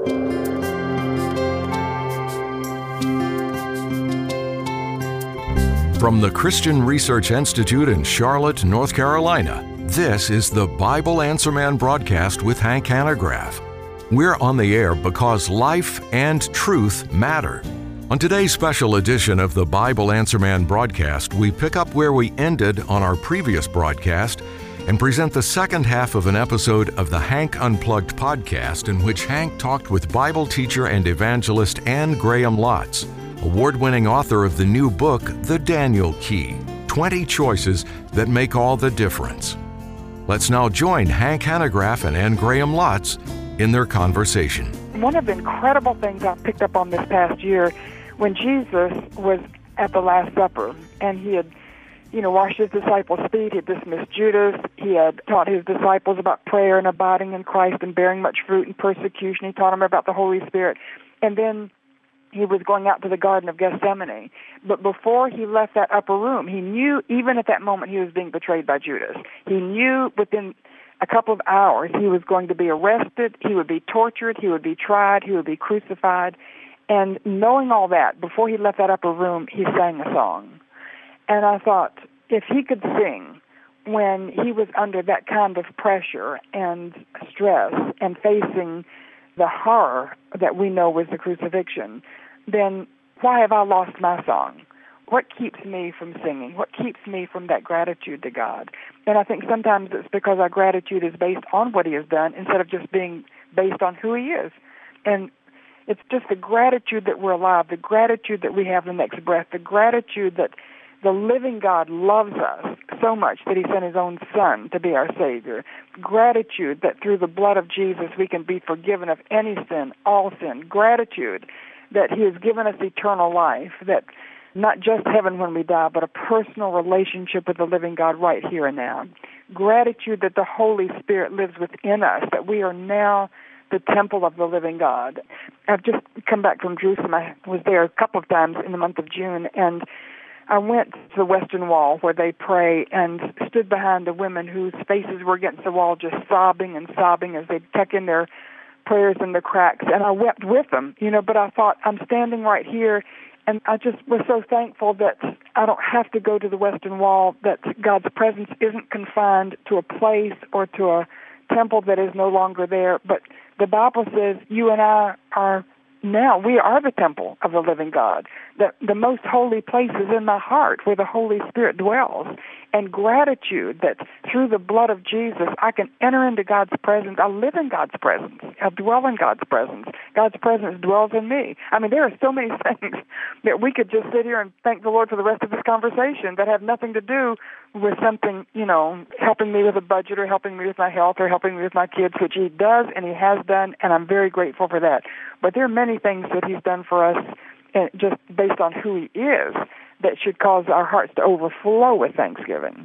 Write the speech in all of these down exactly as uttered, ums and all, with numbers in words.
From the Christian Research Institute in Charlotte, North Carolina, this is the Bible Answer Man broadcast with Hank Hanegraaff. We're on the air because life and truth matter. On today's special edition of the Bible Answer Man broadcast, we pick up where we ended on our previous broadcast and present the second half of an episode of the Hank Unplugged podcast, in which Hank talked with Bible teacher and evangelist Anne Graham Lotz, award-winning author of the new book, The Daniel Key, twenty Choices That Make All the Difference. Let's now join Hank Hanegraaff and Anne Graham Lotz in their conversation. One of the incredible things I picked up on this past year, when Jesus was at the Last Supper, and he had, you know, washed his disciples' feet, he had dismissed Judas, he had taught his disciples about prayer and abiding in Christ and bearing much fruit and persecution, he taught them about the Holy Spirit, and then he was going out to the Garden of Gethsemane. But before he left that upper room, he knew, even at that moment, he was being betrayed by Judas. He knew within a couple of hours he was going to be arrested, he would be tortured, he would be tried, he would be crucified. And knowing all that, before he left that upper room, he sang a song. And I thought, if he could sing when he was under that kind of pressure and stress and facing the horror that we know was the crucifixion, then why have I lost my song? What keeps me from singing? What keeps me from that gratitude to God? And I think sometimes it's because our gratitude is based on what he has done instead of just being based on who he is. And it's just the gratitude that we're alive, the gratitude that we have the next breath, the gratitude that the living God loves us so much that he sent his own Son to be our Savior. Gratitude that through the blood of Jesus we can be forgiven of any sin, all sin. Gratitude that he has given us eternal life, that not just heaven when we die, but a personal relationship with the living God right here and now. Gratitude that the Holy Spirit lives within us, that we are now the temple of the living God. I've just come back from Jerusalem. I was there a couple of times in the month of June, and I went to the Western Wall where they pray and stood behind the women whose faces were against the wall just sobbing and sobbing as they tuck in their prayers in the cracks. And I wept with them, you know, but I thought, I'm standing right here, and I just was so thankful that I don't have to go to the Western Wall, that God's presence isn't confined to a place or to a temple that is no longer there. But the Bible says you and I are now, we are the temple of the living God. The, the most holy place is in my heart where the Holy Spirit dwells. And gratitude that through the blood of Jesus, I can enter into God's presence. I live in God's presence. I dwell in God's presence. God's presence dwells in me. I mean, there are so many things that we could just sit here and thank the Lord for the rest of this conversation that have nothing to do with something, you know, helping me with a budget or helping me with my health or helping me with my kids, which he does and he has done, and I'm very grateful for that. But there are many things that he's done for us, and just based on who he is, that should cause our hearts to overflow with thanksgiving.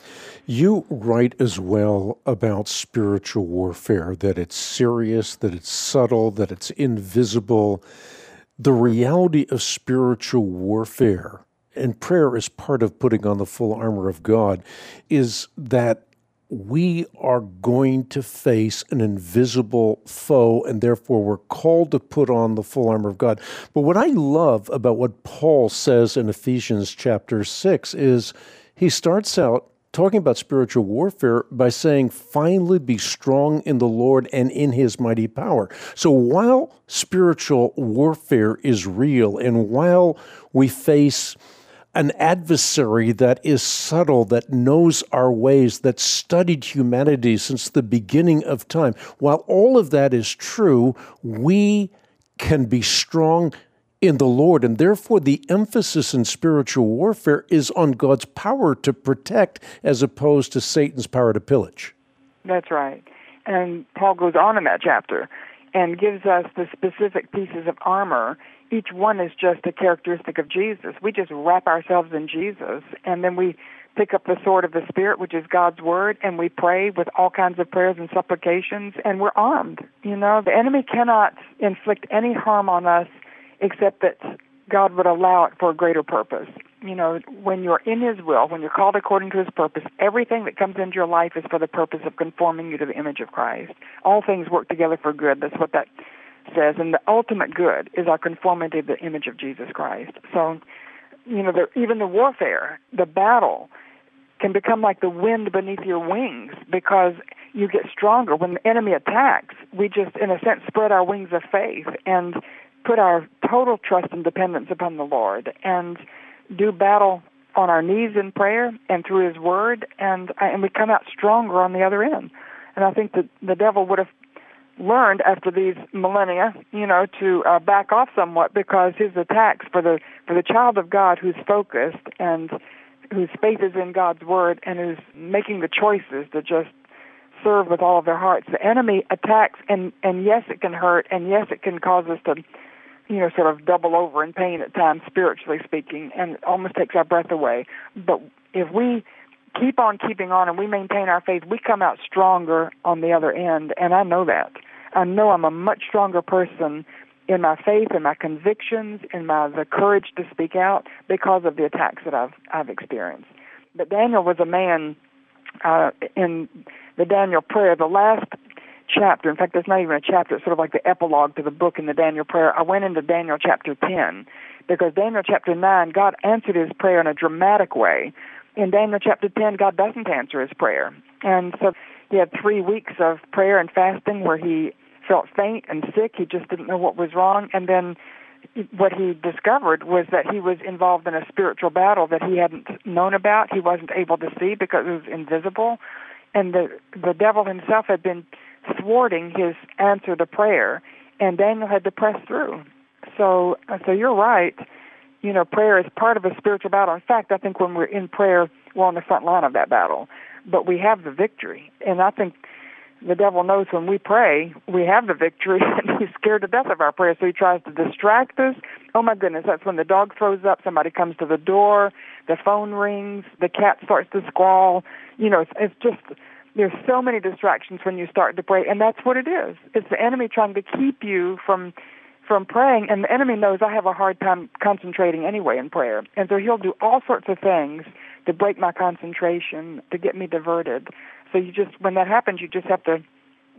You write as well about spiritual warfare, that it's serious, that it's subtle, that it's invisible. The reality of spiritual warfare, and prayer is part of putting on the full armor of God, is that we are going to face an invisible foe, and therefore we're called to put on the full armor of God. But what I love about what Paul says in Ephesians chapter six is he starts out talking about spiritual warfare by saying, finally be strong in the Lord and in his mighty power. So while spiritual warfare is real, and while we face an adversary that is subtle, that knows our ways, that studied humanity since the beginning of time, while all of that is true, we can be strong in the Lord. And therefore, the emphasis in spiritual warfare is on God's power to protect as opposed to Satan's power to pillage. That's right. And Paul goes on in that chapter and gives us the specific pieces of armor. Each one is just a characteristic of Jesus. We just wrap ourselves in Jesus, and then we pick up the sword of the Spirit, which is God's Word, and we pray with all kinds of prayers and supplications, and we're armed. You know, the enemy cannot inflict any harm on us except that God would allow it for a greater purpose. You know, when you're in his will, when you're called according to his purpose, everything that comes into your life is for the purpose of conforming you to the image of Christ. All things work together for good. That's what that says, and the ultimate good is our conformity to the image of Jesus Christ. So, you know, the, even the warfare, the battle, can become like the wind beneath your wings because you get stronger. When the enemy attacks, we just, in a sense, spread our wings of faith and put our total trust and dependence upon the Lord and do battle on our knees in prayer and through His Word, and and we come out stronger on the other end. And I think that the devil would have learned after these millennia, you know, to uh, back off somewhat because his attacks for the for the child of God who's focused and whose faith is in God's Word and who's making the choices to just serve with all of their hearts. The enemy attacks, and, and yes, it can hurt, and yes, it can cause us to, you know, sort of double over in pain at times, spiritually speaking, and it almost takes our breath away. But if we keep on keeping on and we maintain our faith, we come out stronger on the other end, and I know that. I know I'm a much stronger person in my faith, in my convictions, in my the courage to speak out because of the attacks that I've I've experienced. But Daniel was a man uh, in the Daniel prayer, the last chapter. In fact, it's not even a chapter. It's sort of like the epilogue to the book in the Daniel prayer. I went into Daniel chapter ten because Daniel chapter nine, God answered his prayer in a dramatic way. In Daniel chapter ten, God doesn't answer his prayer. And so he had three weeks of prayer and fasting where he felt faint and sick. He just didn't know what was wrong. And then what he discovered was that he was involved in a spiritual battle that he hadn't known about. He wasn't able to see because it was invisible. And the the devil himself had been thwarting his answer to prayer, and Daniel had to press through. So, so you're right. You know, prayer is part of a spiritual battle. In fact, I think when we're in prayer, we're on the front line of that battle. But we have the victory. And I think the devil knows when we pray, we have the victory, and he's scared to death of our prayer, so he tries to distract us. Oh, my goodness, that's when the dog throws up, somebody comes to the door, the phone rings, the cat starts to squall. You know, it's, it's just, there's so many distractions when you start to pray, and that's what it is. It's the enemy trying to keep you from from praying, and the enemy knows I have a hard time concentrating anyway in prayer, and so he'll do all sorts of things to break my concentration, to get me diverted. So you just, when that happens, you just have to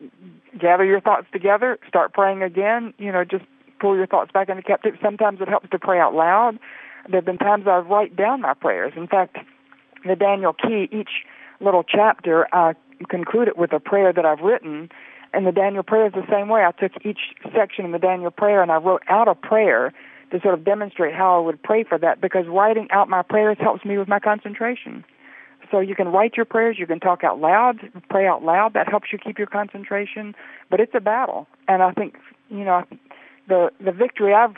gather your thoughts together, start praying again, you know, just pull your thoughts back into captivity. Sometimes it helps to pray out loud. There have been times I write down my prayers. In fact, the Daniel Key, each little chapter, I conclude it with a prayer that I've written, and the Daniel prayer is the same way. I took each section in the Daniel prayer and I wrote out a prayer to sort of demonstrate how I would pray for that, because writing out my prayers helps me with my concentration. So you can write your prayers, you can talk out loud, pray out loud. That helps you keep your concentration. But it's a battle. And I think, you know, the the victory I've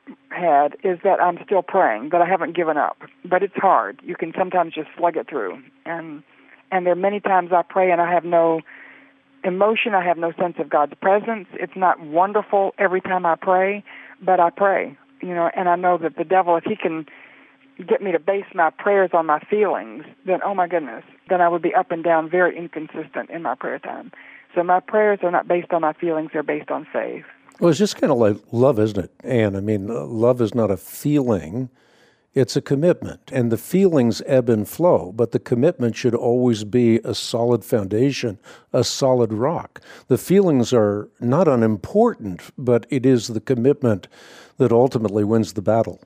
had is that I'm still praying, that I haven't given up. But it's hard. You can sometimes just slug it through. And and there are many times I pray and I have no emotion, I have no sense of God's presence. It's not wonderful every time I pray, but I pray, you know, and I know that the devil, if he can get me to base my prayers on my feelings, then, oh my goodness, then I would be up and down, very inconsistent in my prayer time. So my prayers are not based on my feelings, they're based on faith. Well, it's just kind of like love, isn't it, Anne? I mean, love is not a feeling, it's a commitment. And the feelings ebb and flow, but the commitment should always be a solid foundation, a solid rock. The feelings are not unimportant, but it is the commitment that ultimately wins the battle.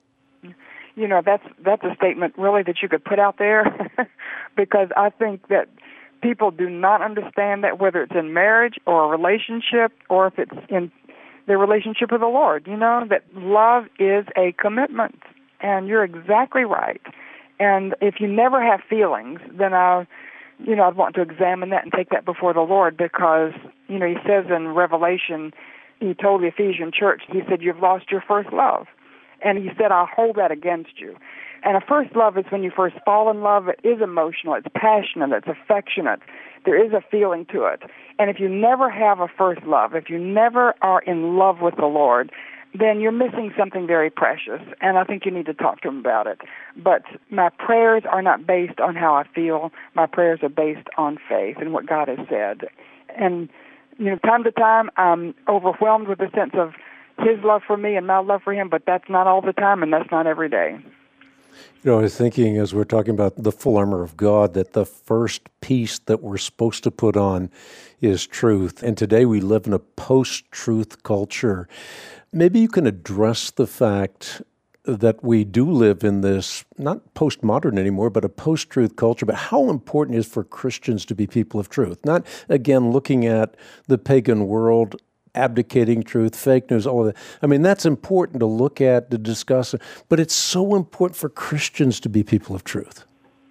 You know, that's that's a statement really that you could put out there because I think that people do not understand that, whether it's in marriage or a relationship or if it's in their relationship with the Lord, you know, that love is a commitment. And you're exactly right. And if you never have feelings, then I, you know, I'd want to examine that and take that before the Lord, because, you know, he says in Revelation, he told the Ephesian church, he said, you've lost your first love. And he said, I'll hold that against you. And a first love is when you first fall in love. It is emotional. It's passionate. It's affectionate. There is a feeling to it. And if you never have a first love, if you never are in love with the Lord, then you're missing something very precious. And I think you need to talk to him about it. But my prayers are not based on how I feel. My prayers are based on faith and what God has said. And, you know, time to time, I'm overwhelmed with a sense of his love for me and my love for him, but that's not all the time, and that's not every day. You know, I was thinking as we're talking about the full armor of God, that the first piece that we're supposed to put on is truth. And today we live in a post-truth culture. Maybe you can address the fact that we do live in this, not postmodern anymore, but a post-truth culture, but how important it is for Christians to be people of truth. Not, again, looking at the pagan world, abdicating truth, fake news, all of that. I mean, that's important to look at, to discuss, but it's so important for Christians to be people of truth.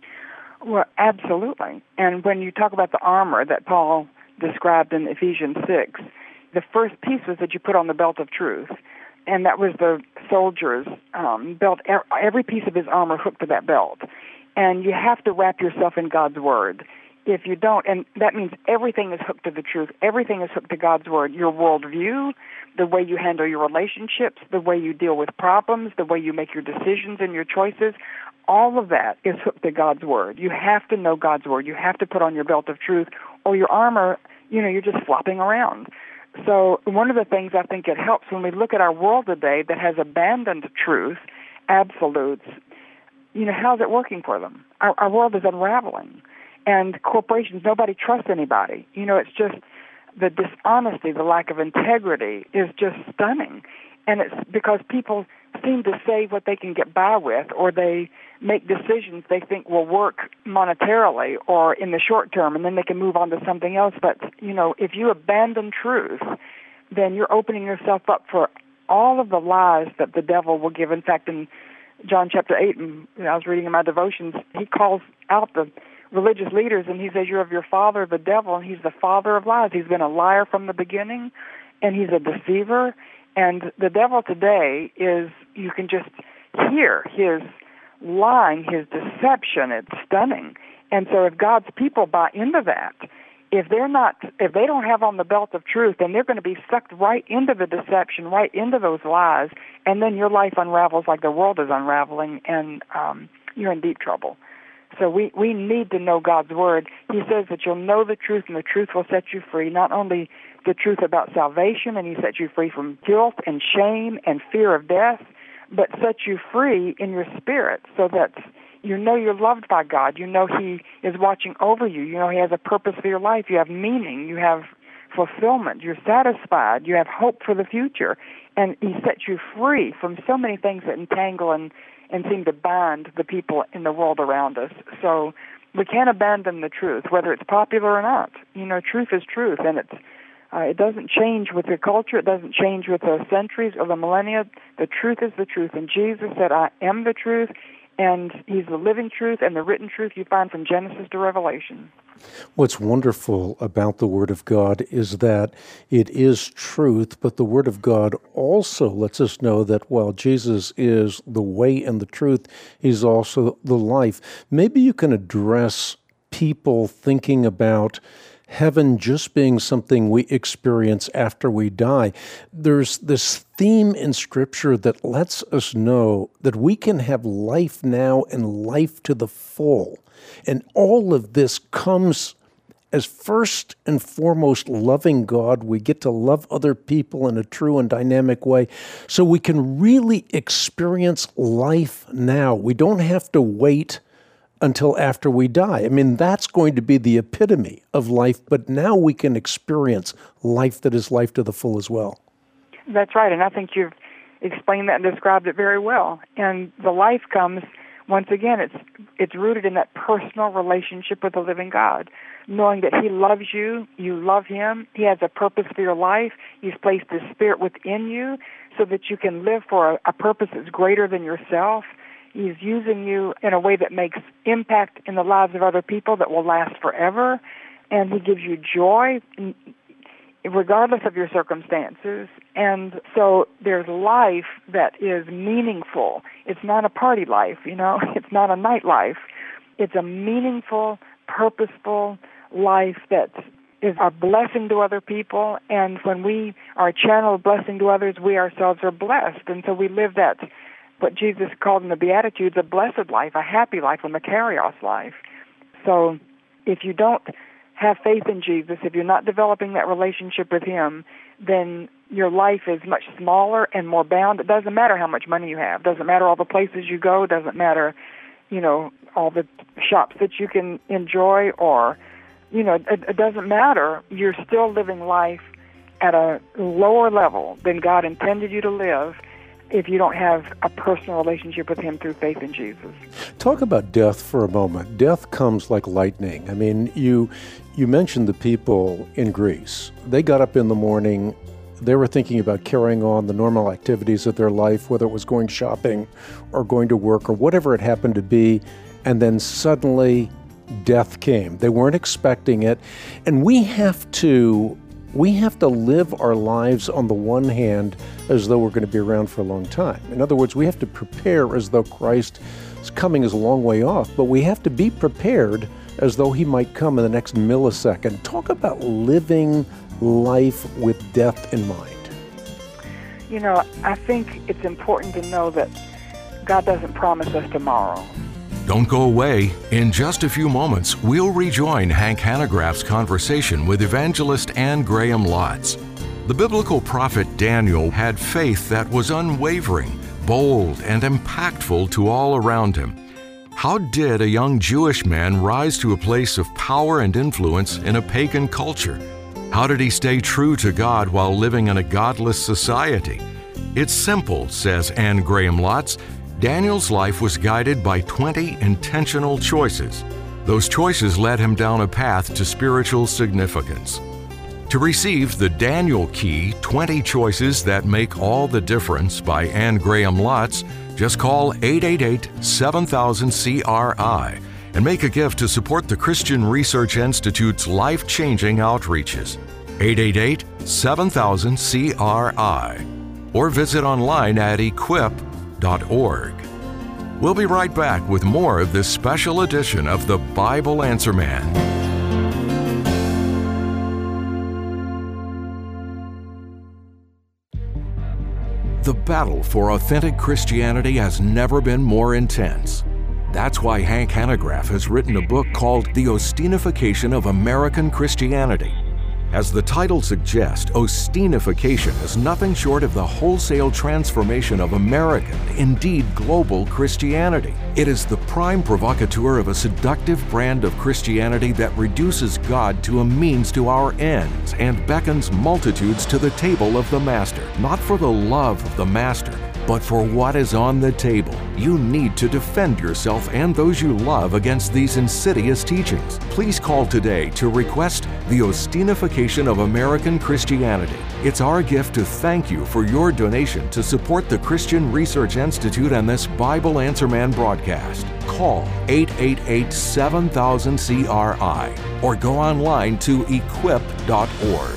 Well, absolutely. And when you talk about the armor that Paul described in Ephesians six, the first piece was that you put on the belt of truth. And that was the soldier's um, belt. Every piece of his armor hooked to that belt. And you have to wrap yourself in God's Word. If you don't, and that means everything is hooked to the truth. Everything is hooked to God's Word. Your worldview, the way you handle your relationships, the way you deal with problems, the way you make your decisions and your choices, all of that is hooked to God's Word. You have to know God's Word. You have to put on your belt of truth, or your armor, you know, you're just flopping around. So one of the things I think it helps when we look at our world today that has abandoned truth, absolutes, you know, how's it working for them? Our, our world is unraveling. And corporations, nobody trusts anybody. You know, it's just the dishonesty, the lack of integrity is just stunning. And it's because people seem to say what they can get by with, or they make decisions they think will work monetarily or in the short term, and then they can move on to something else. But, you know, if you abandon truth, then you're opening yourself up for all of the lies that the devil will give. In fact, in John chapter eight, and you know, I was reading in my devotions, he calls out the religious leaders, and he says, you're of your father, the devil, and he's the father of lies. He's been a liar from the beginning, and he's a deceiver. And the devil today is, you can just hear his lying, his deception. It's stunning. And so if God's people buy into that, if they're not, if they don't have on the belt of truth, then they're going to be sucked right into the deception, right into those lies, and then your life unravels like the world is unraveling, and um, you're in deep trouble. So we, we need to know God's Word. He says that you'll know the truth, and the truth will set you free, not only the truth about salvation, and he sets you free from guilt and shame and fear of death, but sets you free in your spirit so that you know you're loved by God. You know he is watching over you. You know he has a purpose for your life. You have meaning. You have fulfillment. You're satisfied. You have hope for the future. And he sets you free from so many things that entangle and, and seem to bind the people in the world around us. So we can't abandon the truth, whether it's popular or not. You know, truth is truth, and it's Uh, it doesn't change with the culture. It doesn't change with the centuries or the millennia. The truth is the truth. And Jesus said, I am the truth, and he's the living truth and the written truth you find from Genesis to Revelation. What's wonderful about the Word of God is that it is truth, but the Word of God also lets us know that while Jesus is the way and the truth, he's also the life. Maybe you can address people thinking about heaven just being something we experience after we die. There's this theme in Scripture that lets us know that we can have life now and life to the full. And all of this comes as first and foremost loving God. We get to love other people in a true and dynamic way, so we can really experience life now. We don't have to wait until after we die. I mean, that's going to be the epitome of life, but now we can experience life that is life to the full as well. That's right, and I think you've explained that and described it very well. And the life comes, once again, it's it's rooted in that personal relationship with the living God, knowing that he loves you, you love him, he has a purpose for your life, he's placed his Spirit within you so that you can live for a, a purpose that's greater than yourself. He's using you in a way that makes impact in the lives of other people that will last forever, and he gives you joy regardless of your circumstances. And so there's life that is meaningful. It's not a party life, you know. It's not a nightlife. It's a meaningful, purposeful life that is a blessing to other people, and when we are a channel of blessing to others, we ourselves are blessed. And so we live that, what Jesus called in the Beatitudes, a blessed life, a happy life, a Makarios life. So if you don't have faith in Jesus, if you're not developing that relationship with him, then your life is much smaller and more bound. It doesn't matter how much money you have. Doesn't matter all the places you go. Doesn't matter, you know, all the shops that you can enjoy, or, you know, it, it doesn't matter. You're still living life at a lower level than God intended you to live if you don't have a personal relationship with Him through faith in Jesus. Talk about death for a moment. Death comes like lightning. I mean, you you mentioned the people in Greece. They got up in the morning. They were thinking about carrying on the normal activities of their life, whether it was going shopping or going to work or whatever it happened to be, and then suddenly death came. They weren't expecting it. And we have to we have to live our lives on the one hand as though we're going to be around for a long time. In other words, we have to prepare as though Christ's coming is a long way off, but we have to be prepared as though He might come in the next millisecond. Talk about living life with death in mind. You know, I think it's important to know that God doesn't promise us tomorrow. Don't go away. In just a few moments, we'll rejoin Hank Hanegraaff's conversation with evangelist Anne Graham Lotz. The biblical prophet Daniel had faith that was unwavering, bold, and impactful to all around him. How did a young Jewish man rise to a place of power and influence in a pagan culture? How did he stay true to God while living in a godless society? It's simple, says Anne Graham Lotz. Daniel's life was guided by twenty intentional choices. Those choices led him down a path to spiritual significance. To receive the Daniel Key, twenty Choices That Make All the Difference by Anne Graham Lotz, just call eight eight eight, seven thousand, C R I and make a gift to support the Christian Research Institute's life-changing outreaches. eight eight eight, seven thousand, C R I or visit online at equip dot org. We'll be right back with more of this special edition of the Bible Answer Man. The battle for authentic Christianity has never been more intense. That's why Hank Hanegraaff has written a book called The Ostinification of American Christianity. As the title suggests, Ostinification is nothing short of the wholesale transformation of American, indeed global, Christianity. It is the prime provocateur of a seductive brand of Christianity that reduces God to a means to our ends and beckons multitudes to the table of the Master, not for the love of the Master, but for what is on the table. You need to defend yourself and those you love against these insidious teachings. Please call today to request The Ostinification of American Christianity. It's our gift to thank you for your donation to support the Christian Research Institute and this Bible Answer Man broadcast. Call eight eight eight, seven thousand, C R I or go online to equip dot org.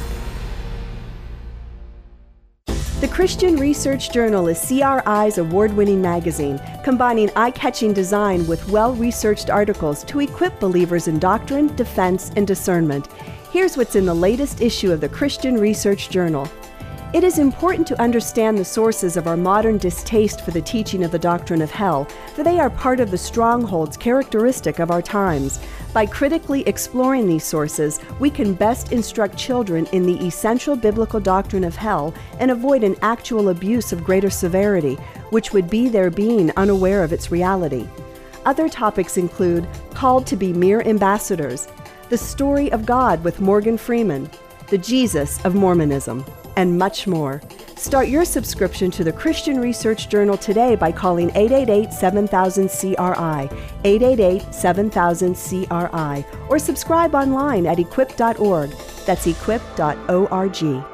The Christian Research Journal is C R I's award-winning magazine, combining eye-catching design with well-researched articles to equip believers in doctrine, defense, and discernment. Here's what's in the latest issue of the Christian Research Journal. It is important to understand the sources of our modern distaste for the teaching of the doctrine of hell, for they are part of the strongholds characteristic of our times. By critically exploring these sources, we can best instruct children in the essential biblical doctrine of hell and avoid an actual abuse of greater severity, which would be their being unaware of its reality. Other topics include Called to be Mere Ambassadors, The Story of God with Morgan Freeman, The Jesus of Mormonism, and much more. Start your subscription to the Christian Research Journal today by calling eight eight eight, seven thousand, C R I, eight eight eight, seven thousand, C R I, or subscribe online at equip dot org. That's equip dot org.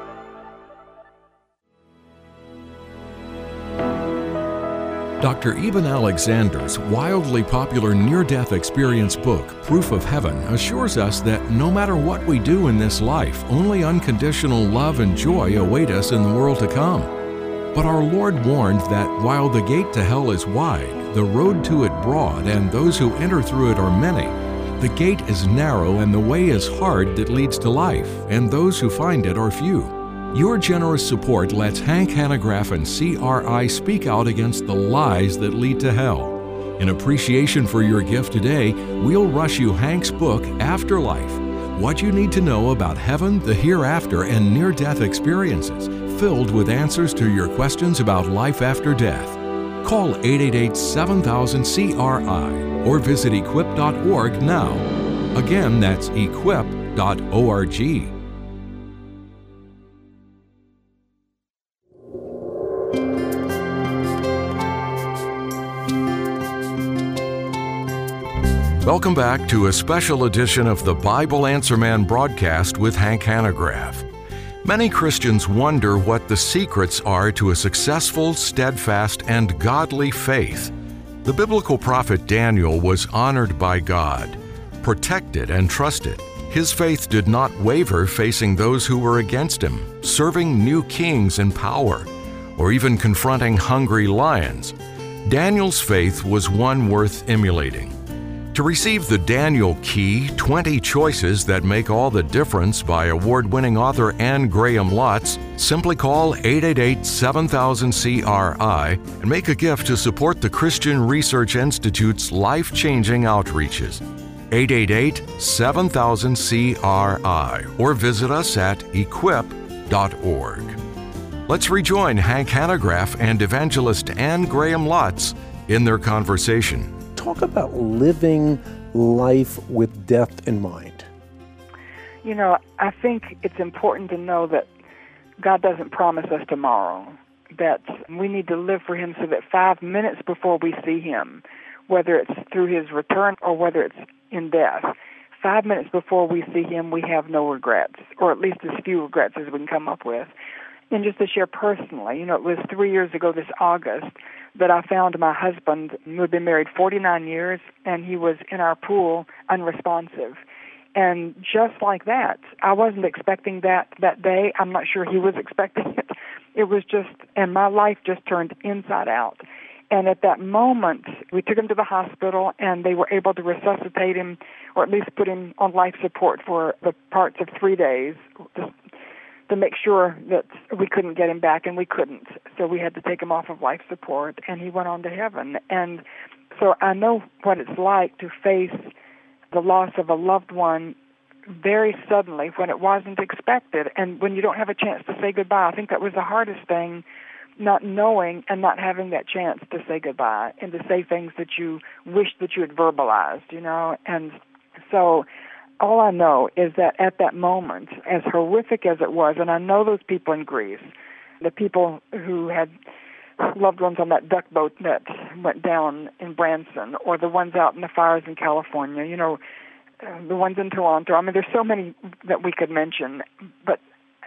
Doctor Eben Alexander's wildly popular near-death experience book, Proof of Heaven, assures us that no matter what we do in this life, only unconditional love and joy await us in the world to come. But our Lord warned that while the gate to hell is wide, the road to it broad, and those who enter through it are many, the gate is narrow and the way is hard that leads to life, and those who find it are few. Your generous support lets Hank Hanegraaff and C R I speak out against the lies that lead to hell. In appreciation for your gift today, we'll rush you Hank's book, Afterlife: What You Need to Know About Heaven, the Hereafter, and Near-Death Experiences, filled with answers to your questions about life after death. Call eight eight eight, seven thousand, C R I or visit equip dot org now. Again, that's equip dot org. Welcome back to a special edition of the Bible Answer Man broadcast with Hank Hanegraaff. Many Christians wonder what the secrets are to a successful, steadfast, and godly faith. The biblical prophet Daniel was honored by God, protected and trusted. His faith did not waver facing those who were against him, serving new kings in power, or even confronting hungry lions. Daniel's faith was one worth emulating. To receive the Daniel Key, twenty Choices That Make All the Difference by award-winning author Anne Graham Lotz, simply call eight eight eight, seven thousand, C R I and make a gift to support the Christian Research Institute's life-changing outreaches. eight eight eight, seven thousand, C R I or visit us at equip dot org. Let's rejoin Hank Hanegraaff and evangelist Anne Graham Lotz in their conversation. Talk about living life with death in mind. You know, I think it's important to know that God doesn't promise us tomorrow, that we need to live for Him so that five minutes before we see Him, whether it's through His return or whether it's in death, five minutes before we see Him, we have no regrets, or at least as few regrets as we can come up with. And just to share personally, you know, it was three years ago this August that I found my husband, who had been married forty-nine years, and he was in our pool unresponsive. And just like that, I wasn't expecting that that day. I'm not sure he was expecting it. It was just, and my life just turned inside out. And at that moment, we took him to the hospital, and they were able to resuscitate him, or at least put him on life support for the parts of three days, to, to make sure that we couldn't get him back, and we couldn't. So we had to take him off of life support, and he went on to heaven. And so I know what it's like to face the loss of a loved one very suddenly when it wasn't expected, and when you don't have a chance to say goodbye. I think that was the hardest thing, not knowing and not having that chance to say goodbye and to say things that you wish that you had verbalized, you know. And so all I know is that at that moment, as horrific as it was, and I know those people in Greece, the people who had loved ones on that duck boat that went down in Branson, or the ones out in the fires in California, you know, uh, the ones in Toronto. I mean, there's so many that we could mention, but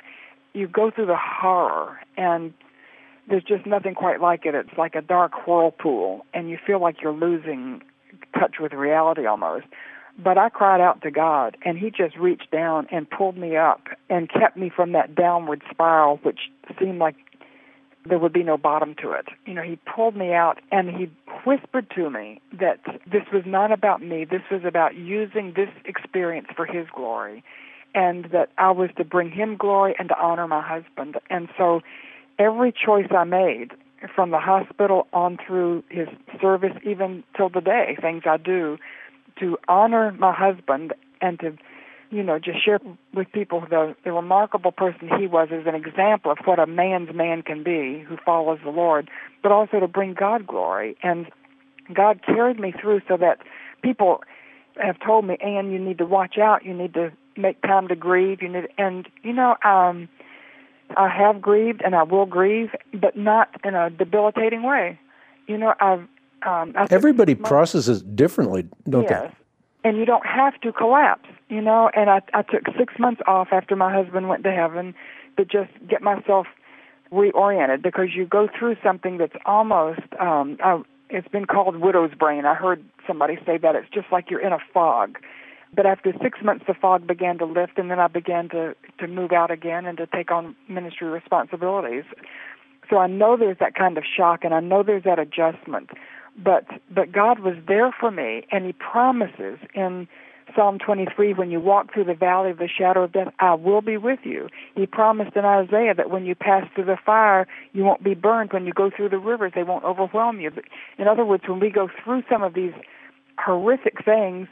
you go through the horror, and there's just nothing quite like it. It's like a dark whirlpool, and you feel like you're losing touch with reality almost. But I cried out to God, and He just reached down and pulled me up and kept me from that downward spiral, which seemed like there would be no bottom to it. You know, He pulled me out, and He whispered to me that this was not about me. This was about using this experience for His glory, and that I was to bring Him glory and to honor my husband. And so every choice I made, from the hospital on through his service, even till the day, things I do to honor my husband and to, you know, just share with people the, the remarkable person he was as an example of what a man's man can be who follows the Lord, but also to bring God glory. And God carried me through so that people have told me, Anne, you need to watch out. You need to make time to grieve. You need, and, you know, um, I have grieved and I will grieve, but not in a debilitating way. You know, I've Um, Everybody processes differently, don't yes. they? And you don't have to collapse, you know. And I, I took six months off after my husband went to heaven to just get myself reoriented, because you go through something that's almost, um, uh, it's been called widow's brain. I heard somebody say that. It's just like you're in a fog. But after six months, the fog began to lift, and then I began to, to move out again and to take on ministry responsibilities. So I know there's that kind of shock, and I know there's that adjustment. But but God was there for me, and He promises in Psalm twenty-three, when you walk through the valley of the shadow of death, I will be with you. He promised in Isaiah that when you pass through the fire, you won't be burned. When you go through the rivers, they won't overwhelm you. But in other words, when we go through some of these horrific things,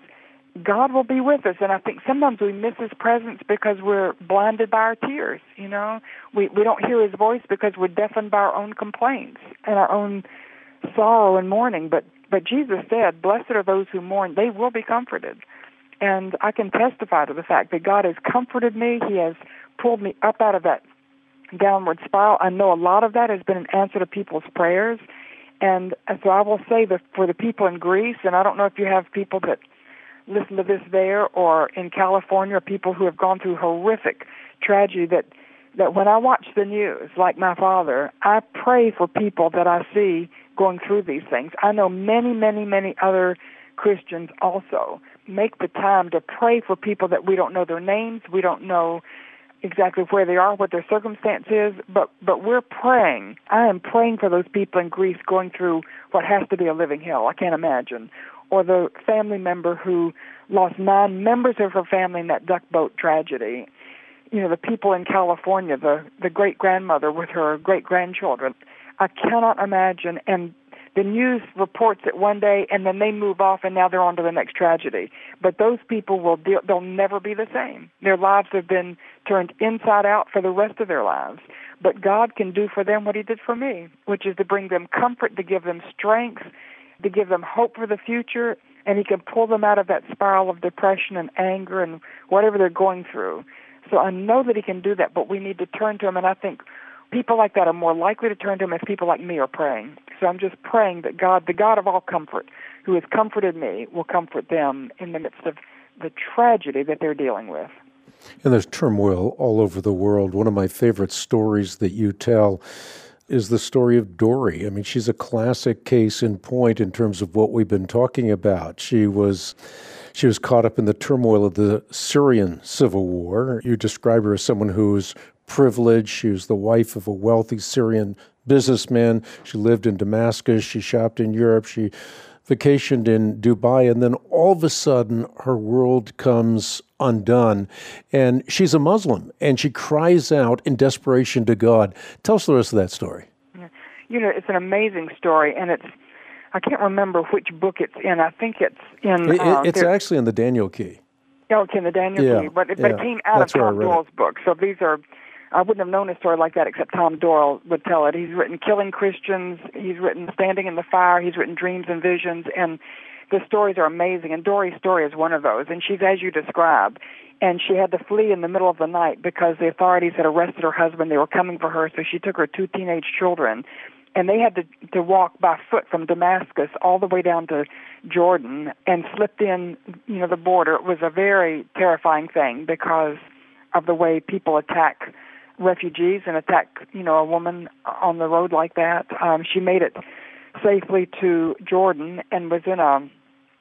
God will be with us. And I think sometimes we miss his presence because we're blinded by our tears, you know. We we don't hear his voice because we're deafened by our own complaints and our own sorrow and mourning. But, but Jesus said, blessed are those who mourn. They will be comforted. And I can testify to the fact that God has comforted me. He has pulled me up out of that downward spiral. I know a lot of that has been an answer to people's prayers. And so I will say that for the people in Greece, and I don't know if you have people that listen to this there or in California, or people who have gone through horrific tragedy, that, that when I watch the news, like my father, I pray for people that I see going through these things. I know many, many, many other Christians also make the time to pray for people that we don't know their names, we don't know exactly where they are, what their circumstance is, but but we're praying. I am praying for those people in Greece going through what has to be a living hell. I can't imagine. Or the family member who lost nine members of her family in that duck boat tragedy. You know, the people in California, the, the great-grandmother with her great-grandchildren. I cannot imagine. And the news reports it one day, and then they move off, and now they're on to the next tragedy. But those people will deal, they'll never be the same. Their lives have been turned inside out for the rest of their lives. But God can do for them what he did for me, which is to bring them comfort, to give them strength, to give them hope for the future, and he can pull them out of that spiral of depression and anger and whatever they're going through. So I know that he can do that, but we need to turn to him, and I think people like that are more likely to turn to him if people like me are praying. So I'm just praying that God, the God of all comfort, who has comforted me, will comfort them in the midst of the tragedy that they're dealing with. And there's turmoil all over the world. One of my favorite stories that you tell is the story of Dory. I mean, she's a classic case in point in terms of what we've been talking about. She was she was caught up in the turmoil of the Syrian civil war. You describe her as someone who's privileged. She was the wife of a wealthy Syrian businessman. She lived in Damascus. She shopped in Europe. She vacationed in Dubai. And then all of a sudden, her world comes undone. And she's a Muslim, and she cries out in desperation to God. Tell us the rest of that story. You know, it's an amazing story, and it's, I can't remember which book it's in. I think it's in... It, uh, it's actually in the Daniel Key. Oh, it's in the Daniel yeah, Key, but, but yeah. it came out That's of Tom Doyle's it. book. So these are... I wouldn't have known a story like that except Tom Doyle would tell it. He's written Killing Christians, he's written Standing in the Fire, he's written Dreams and Visions, and the stories are amazing. And Dory's story is one of those, and she's as you described. And she had to flee in the middle of the night because the authorities had arrested her husband. They were coming for her, so she took her two teenage children, and they had to, to walk by foot from Damascus all the way down to Jordan and slipped in, you know, the border. It was a very terrifying thing because of the way people attack refugees and attack, you know, a woman on the road like that. Um, she made it safely to Jordan and was in a,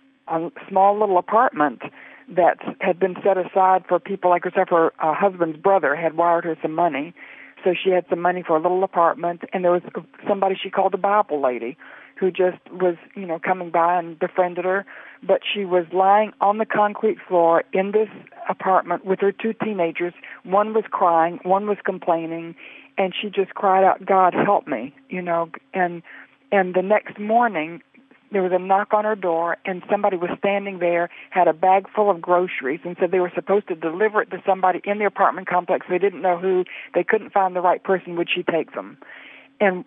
a small little apartment that had been set aside for people like herself. Her uh, husband's brother had wired her some money, so she had some money for a little apartment, and there was somebody she called a Bible lady who just was, you know, coming by and befriended her. But she was lying on the concrete floor in this apartment with her two teenagers. One was crying, one was complaining, and she just cried out, God, help me, you know. And and the next morning, there was a knock on her door, and somebody was standing there, had a bag full of groceries, and said they were supposed to deliver it to somebody in the apartment complex. They didn't know who. They couldn't find the right person. Would she take them? And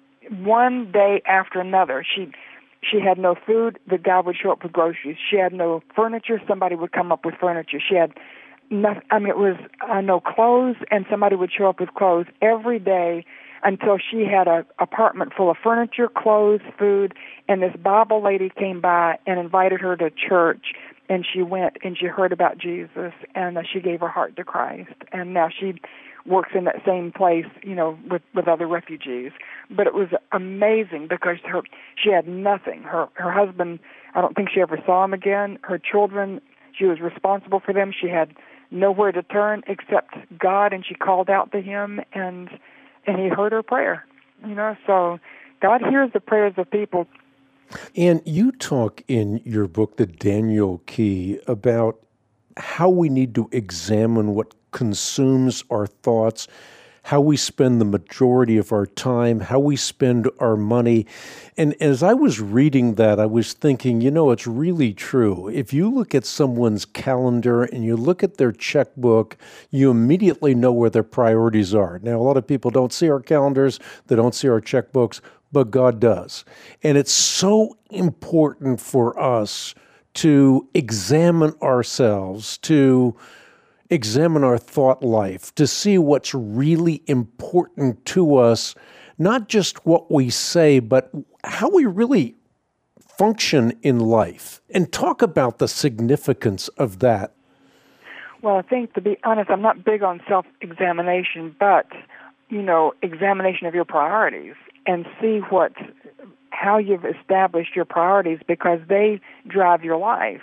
one day after another, she she had no food. The guy would show up with groceries. She had no furniture. Somebody would come up with furniture. She had nothing. I mean, it was uh, no clothes, and somebody would show up with clothes every day until she had an apartment full of furniture, clothes, food, and this Bible lady came by and invited her to church, and she went and she heard about Jesus, and uh, she gave her heart to Christ, and now she works in that same place, you know, with, with other refugees. But it was amazing because her she had nothing. Her her husband, I don't think she ever saw him again. Her children, she was responsible for them. She had nowhere to turn except God, and she called out to him, and and he heard her prayer. You know, so God hears the prayers of people. And you talk in your book, The Daniel Key, about how we need to examine what consumes our thoughts, how we spend the majority of our time, how we spend our money. And as I was reading that, I was thinking, you know, it's really true. If you look at someone's calendar and you look at their checkbook, you immediately know where their priorities are. Now, a lot of people don't see our calendars, they don't see our checkbooks, but God does. And it's so important for us to examine ourselves, to examine our thought life, to see what's really important to us, not just what we say, but how we really function in life, and talk about the significance of that. Well, I think, to be honest, I'm not big on self-examination, but, you know, examination of your priorities and see what, how you've established your priorities, because they drive your life.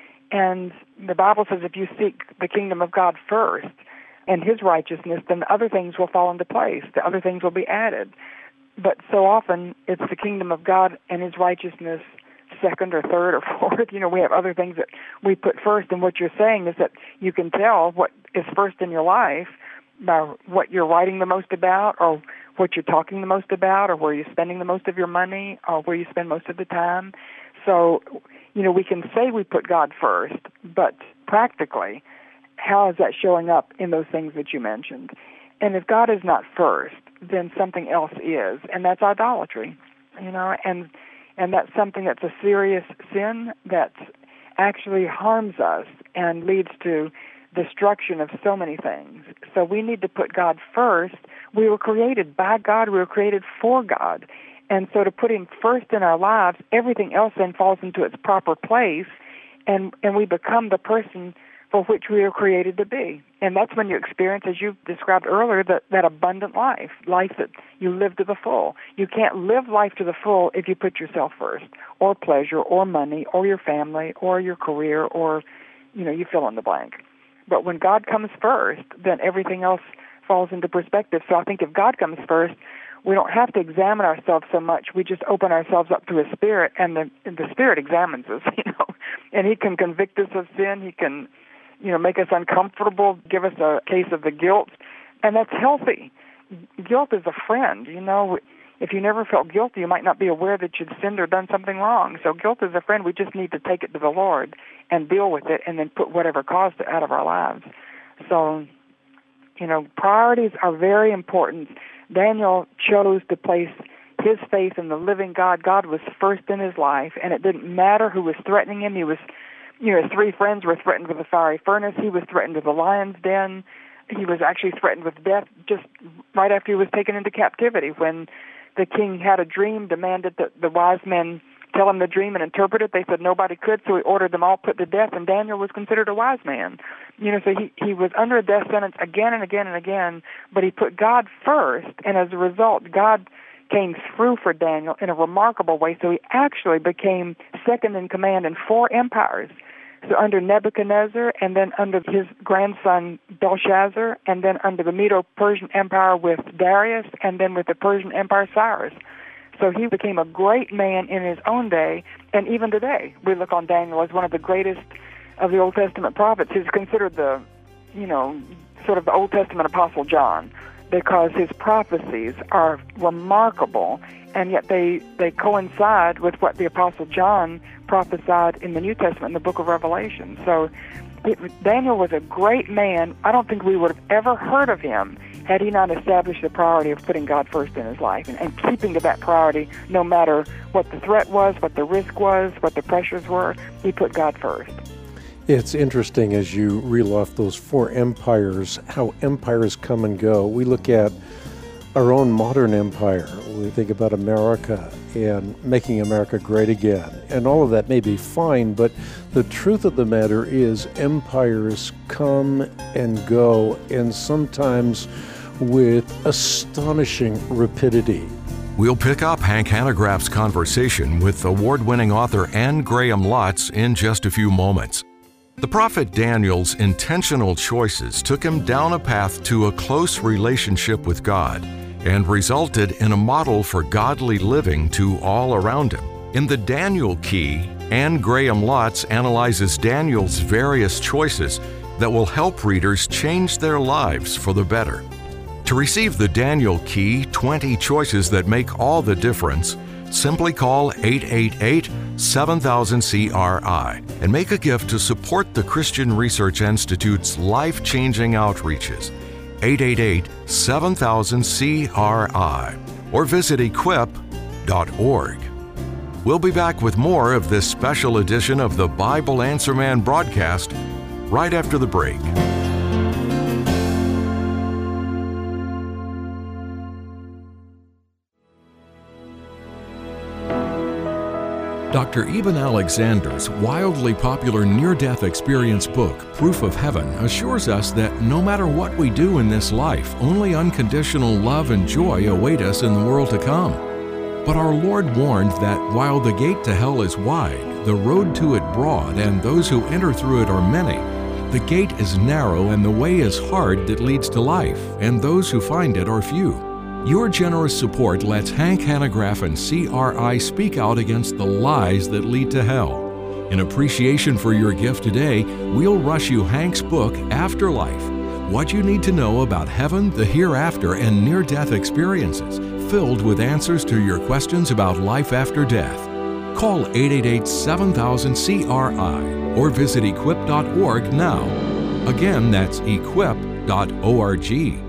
And the Bible says if you seek the kingdom of God first and His righteousness, then the other things will fall into place. The other things will be added. But so often it's the kingdom of God and His righteousness second or third or fourth. You know, we have other things that we put first. And what you're saying is that you can tell what is first in your life by what you're writing the most about, or what you're talking the most about, or where you're spending the most of your money, or where you spend most of the time. So, you know, we can say we put God first, but practically, how is that showing up in those things that you mentioned? And if God is not first, then something else is, and that's idolatry, you know, and and that's something that's a serious sin that actually harms us and leads to destruction of so many things. So we need to put God first. We were created by God. We were created for God. And so to put Him first in our lives, everything else then falls into its proper place, and, and we become the person for which we are created to be. And that's when you experience, as you described earlier, that, that abundant life, life that you live to the full. You can't live life to the full if you put yourself first, or pleasure, or money, or your family, or your career, or, you know, you fill in the blank. But when God comes first, then everything else falls into perspective. So I think if God comes first, we don't have to examine ourselves so much. We just open ourselves up to His Spirit, and the and the Spirit examines us, you know. And He can convict us of sin. He can, you know, make us uncomfortable, give us a case of the guilt, and that's healthy. Guilt is a friend, you know. If you never felt guilty, you might not be aware that you'd sinned or done something wrong. So guilt is a friend. We just need to take it to the Lord and deal with it, and then put whatever caused it out of our lives. So, you know, priorities are very important. Daniel chose to place his faith in the living God. God was first in his life, and it didn't matter who was threatening him. He was, you know, his three friends were threatened with a fiery furnace. He was threatened with a lion's den. He was actually threatened with death just right after he was taken into captivity, when the king had a dream, demanded that the wise men tell him the dream and interpret it. They said nobody could, so he ordered them all put to death, and Daniel was considered a wise man. You know, so he, he was under a death sentence again and again and again, but he put God first, and as a result, God came through for Daniel in a remarkable way, so he actually became second in command in four empires. So under Nebuchadnezzar, and then under his grandson Belshazzar, and then under the Medo-Persian Empire with Darius, and then with the Persian Empire Cyrus. So he became a great man in his own day, and even today we look on Daniel as one of the greatest of the Old Testament prophets. He's considered the, you know, sort of the Old Testament Apostle John, because his prophecies are remarkable, and yet they, they coincide with what the Apostle John prophesied in the New Testament, in the book of Revelation. So it, Daniel was a great man. I don't think we would have ever heard of him had he not established the priority of putting God first in his life, and, and keeping to that priority no matter what the threat was, what the risk was, what the pressures were. He put God first. It's interesting as you reel off those four empires, how empires come and go. We look at our own modern empire. We think about America and making America great again. And all of that may be fine, but the truth of the matter is empires come and go, and sometimes with astonishing rapidity. We'll pick up Hank Hanegraaff's conversation with award-winning author Anne Graham Lotz in just a few moments. The prophet Daniel's intentional choices took him down a path to a close relationship with God and resulted in a model for godly living to all around him. In the Daniel Key, Anne Graham Lotz analyzes Daniel's various choices that will help readers change their lives for the better. To receive the Daniel Key twenty Choices That Make All the Difference, simply call eight eight eight, seven thousand, C R I and make a gift to support the Christian Research Institute's life-changing outreaches. eight eight eight, seven thousand, C R I or visit equip dot org. We'll be back with more of this special edition of the Bible Answer Man broadcast right after the break. Doctor Eben Alexander's wildly popular near-death experience book, Proof of Heaven, assures us that no matter what we do in this life, only unconditional love and joy await us in the world to come. But our Lord warned that while the gate to hell is wide, the road to it broad, and those who enter through it are many, the gate is narrow and the way is hard that leads to life, and those who find it are few. Your generous support lets Hank Hanegraaff and C R I speak out against the lies that lead to hell. In appreciation for your gift today, we'll rush you Hank's book, Afterlife: What You Need to Know About Heaven, the Hereafter, and Near-Death Experiences, filled with answers to your questions about life after death. Call eight eight eight, seven thousand, C R I or visit equip dot org now. Again, that's equip dot org.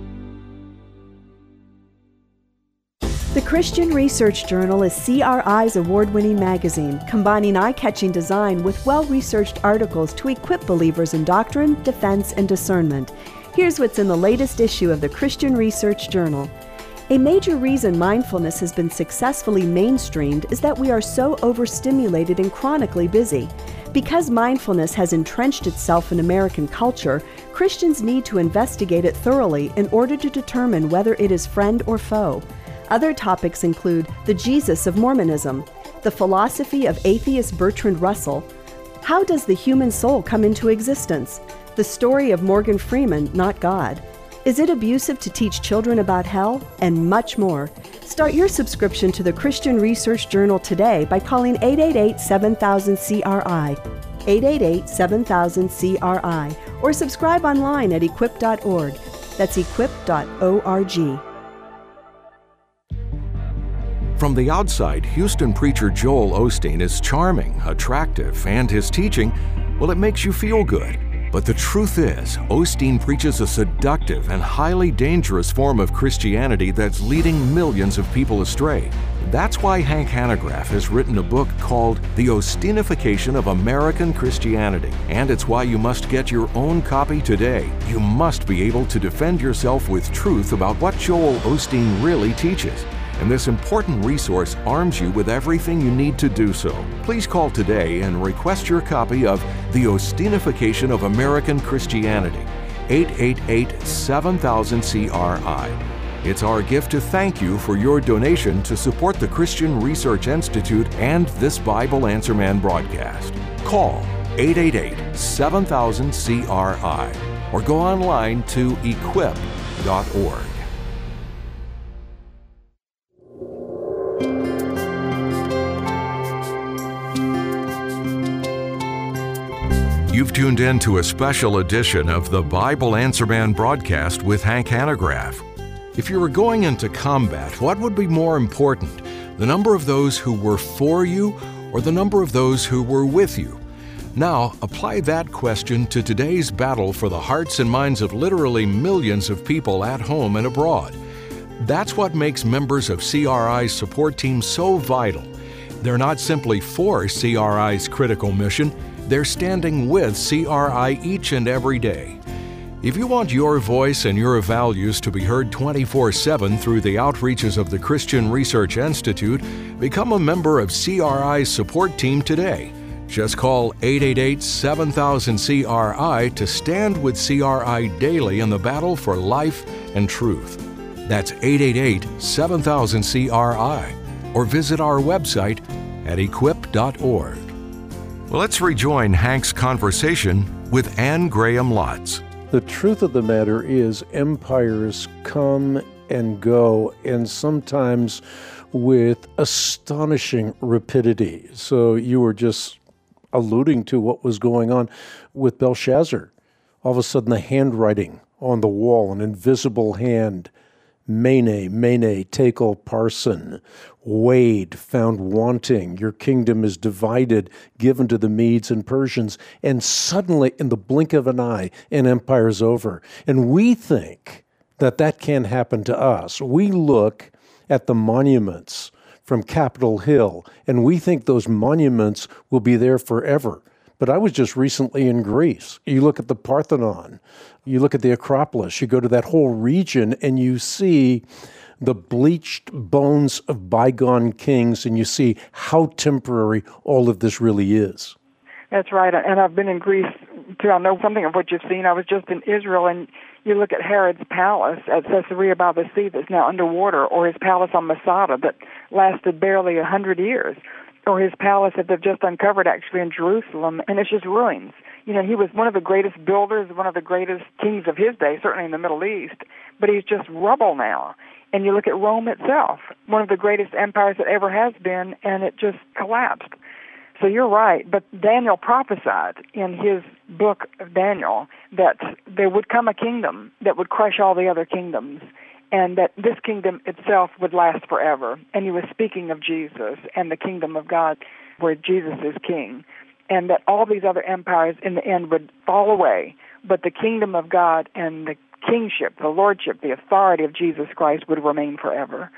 The Christian Research Journal is C R I's award-winning magazine, combining eye-catching design with well-researched articles to equip believers in doctrine, defense, and discernment. Here's what's in the latest issue of the Christian Research Journal. A major reason mindfulness has been successfully mainstreamed is that we are so overstimulated and chronically busy. Because mindfulness has entrenched itself in American culture, Christians need to investigate it thoroughly in order to determine whether it is friend or foe. Other topics include the Jesus of Mormonism, the philosophy of atheist Bertrand Russell, how does the human soul come into existence, the story of Morgan Freeman, not God, is it abusive to teach children about hell, and much more. Start your subscription to the Christian Research Journal today by calling eight eight eight, seven thousand, C R I, eight eight eight, seven thousand, C R I, or subscribe online at equip dot org. That's equip dot org. From the outside, Houston preacher Joel Osteen is charming, attractive, and his teaching, well, it makes you feel good. But the truth is, Osteen preaches a seductive and highly dangerous form of Christianity that's leading millions of people astray. That's why Hank Hanegraaff has written a book called The Osteenification of American Christianity. And it's why you must get your own copy today. You must be able to defend yourself with truth about what Joel Osteen really teaches. And this important resource arms you with everything you need to do so. Please call today and request your copy of The Osteenification of American Christianity, eight eight eight, seven thousand, C R I. It's our gift to thank you for your donation to support the Christian Research Institute and this Bible Answer Man broadcast. Call eight eight eight, seven thousand, C R I or go online to equip dot org. You've tuned in to a special edition of the Bible Answer Man broadcast with Hank Hanegraaff. If you were going into combat, what would be more important, the number of those who were for you or the number of those who were with you? Now, apply that question to today's battle for the hearts and minds of literally millions of people at home and abroad. That's what makes members of C R I's support team so vital. They're not simply for C R I's critical mission, they're standing with C R I each and every day. If you want your voice and your values to be heard twenty-four seven through the outreaches of the Christian Research Institute, become a member of C R I's support team today. Just call eight eight eight, seven thousand, C R I to stand with C R I daily in the battle for life and truth. That's eight eight eight, seven thousand, C R I or visit our website at equip dot org. Well, let's rejoin Hank's conversation with Anne Graham Lotz. The truth of the matter is empires come and go, and sometimes with astonishing rapidity. So you were just alluding to what was going on with Belshazzar. All of a sudden the handwriting on the wall, an invisible hand. Mene, Mene, tekel parsin. Weighed, found wanting. Your kingdom is divided, given to the Medes and Persians. And suddenly, in the blink of an eye, an empire is over. And we think that that can happen to us. We look at the monuments from Capitol Hill, and we think those monuments will be there forever. But I was just recently in Greece. You look at the Parthenon, you look at the Acropolis, you go to that whole region, and you see the bleached bones of bygone kings, and you see how temporary all of this really is. That's right, and I've been in Greece, too. I know something of what you've seen. I was just in Israel, and you look at Herod's palace at Caesarea by the Sea that's now underwater, or his palace on Masada that lasted barely a hundred years, or his palace that they've just uncovered actually in Jerusalem, and it's just ruins. You know, he was one of the greatest builders, one of the greatest kings of his day, certainly in the Middle East, but he's just rubble now. And you look at Rome itself, one of the greatest empires that ever has been, and it just collapsed. So you're right, but Daniel prophesied in his book of Daniel that there would come a kingdom that would crush all the other kingdoms, and that this kingdom itself would last forever. And he was speaking of Jesus and the kingdom of God where Jesus is king, and that all these other empires in the end would fall away, but the kingdom of God and the kingship, the lordship, the authority of Jesus Christ would remain forever.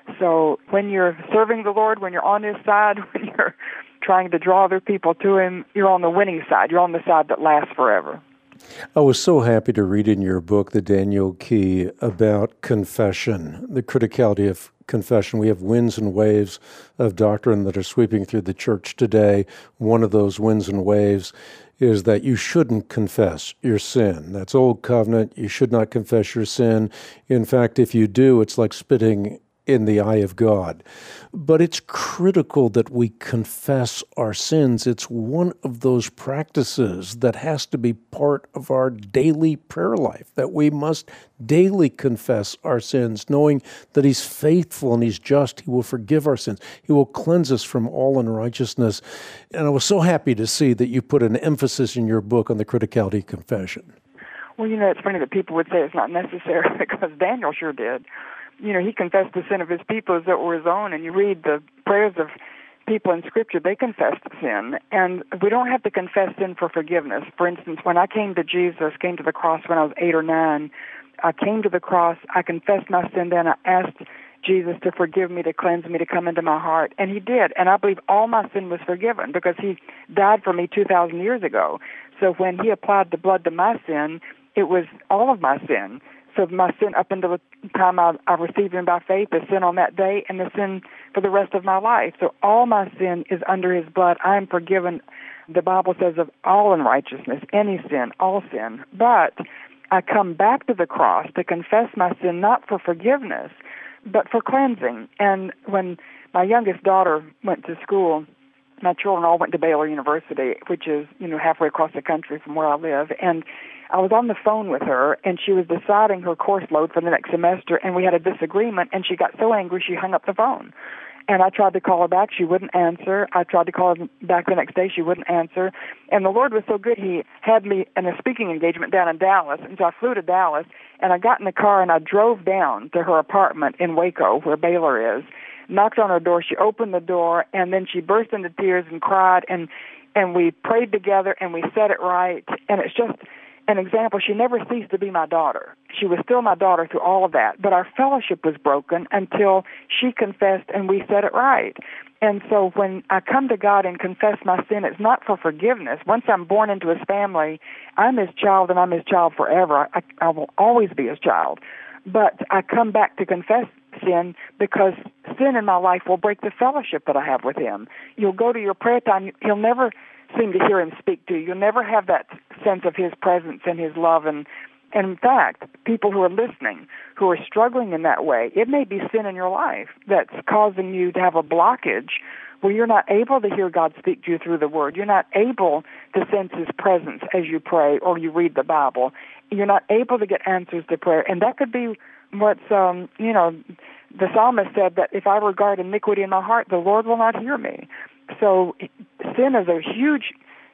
So when you're serving the Lord, when you're on his side, when you're trying to draw other people to him, you're on the winning side. You're on the side that lasts forever. I was so happy to read in your book, The Daniel Key, about confession, the criticality of confession. We have winds and waves of doctrine that are sweeping through the church today. One of those winds and waves is that you shouldn't confess your sin. That's old covenant. You should not confess your sin. In fact, if you do, it's like spitting in the eye of God. But it's critical that we confess our sins. It's one of those practices that has to be part of our daily prayer life, that we must daily confess our sins, knowing that he's faithful and he's just. He will forgive our sins. He will cleanse us from all unrighteousness. And I was so happy to see that you put an emphasis in your book on the criticality of confession. Well, you know, it's funny that people would say it's not necessary because Daniel sure did. You know, he confessed the sin of his people as though it were his own, and you read the prayers of people in Scripture, they confessed sin, and we don't have to confess sin for forgiveness. For instance, when I came to Jesus, came to the cross when I was eight or nine, I came to the cross, I confessed my sin then, I asked Jesus to forgive me, to cleanse me, to come into my heart, and he did, and I believe all my sin was forgiven because he died for me two thousand years ago. So when he applied the blood to my sin, it was all of my sin. So my sin up until the time I, I received him by faith, the sin on that day, and the sin for the rest of my life. So all my sin is under his blood. I am forgiven, the Bible says, of all unrighteousness, any sin, all sin. But I come back to the cross to confess my sin, not for forgiveness, but for cleansing. And when my youngest daughter went to school, my children all went to Baylor University, which is, you know, halfway across the country from where I live. And I was on the phone with her, and she was deciding her course load for the next semester, and we had a disagreement, and she got so angry she hung up the phone. And I tried to call her back. She wouldn't answer. I tried to call her back the next day. She wouldn't answer. And the Lord was so good, he had me in a speaking engagement down in Dallas. And so I flew to Dallas, and I got in the car, and I drove down to her apartment in Waco, where Baylor is, knocked on her door. She opened the door, and then she burst into tears and cried, and, and we prayed together, and we said it right. And it's just an example. She never ceased to be my daughter. She was still my daughter through all of that, but our fellowship was broken until she confessed and we said it right. And so when I come to God and confess my sin, it's not for forgiveness. Once I'm born into his family, I'm his child and I'm his child forever. I, I will always be his child. But I come back to confess sin because sin in my life will break the fellowship that I have with him. You'll go to your prayer time, you'll never seem to hear him speak to you. You'll never have that sense of his presence and his love. And, and in fact, people who are listening, who are struggling in that way, it may be sin in your life that's causing you to have a blockage where you're not able to hear God speak to you through the Word. You're not able to sense his presence as you pray or you read the Bible. You're not able to get answers to prayer. And that could be what's, um, you know, the psalmist said that if I regard iniquity in my heart, the Lord will not hear me. So sin is a huge